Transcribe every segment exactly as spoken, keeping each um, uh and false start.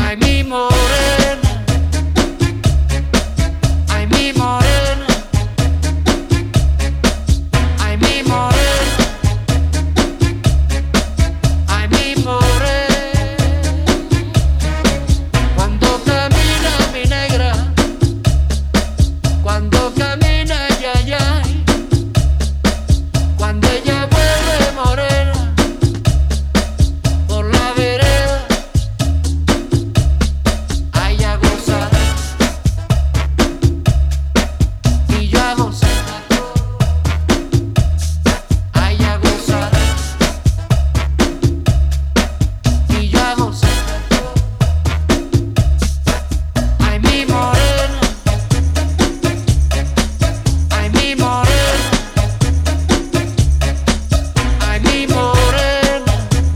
Ay, mi morena, ay, mi morena, ay, mi morena, ay, mi morena. Cuando camina mi negra, cuando camina ella, ya, cuando ella vuelve morena por la vereda, ay, a gozar y yo a gozar, ay, a gozar y yo a gozar, ay, mi morena, ay, mi morena, ay, mi morena.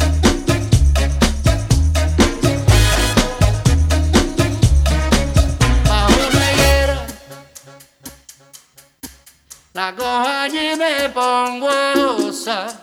Bajo una higuera la cojo allí y me pongo a gozar.